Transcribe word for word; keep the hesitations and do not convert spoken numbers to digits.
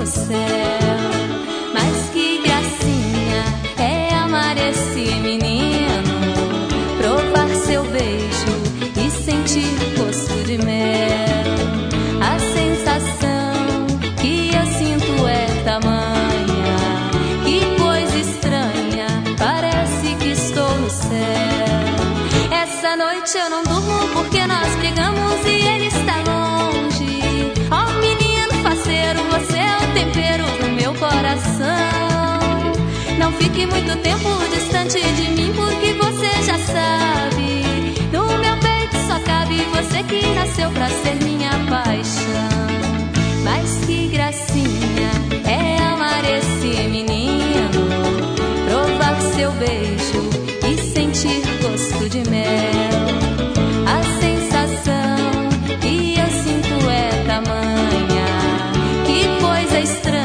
céu. Mas que gracinha é amar esse menino, provar seu beijo e sentir gosto de mel. A sensação que eu sinto é tamanha, que coisa estranha, parece que estou no céu. Essa noite eu não durmo porque nós brigamos e ele está longe. Oh, menino faceiro, você é o tempero do meu coração. Não fique muito tempo distante de mim, porque você já sabe, no meu peito só cabe você que nasceu pra ser minha paixão. Mas que gracinha é amar esse menino, provar seu beijo e sentir gosto de mel. A sensação que eu sinto é tamanha, que coisa estranha,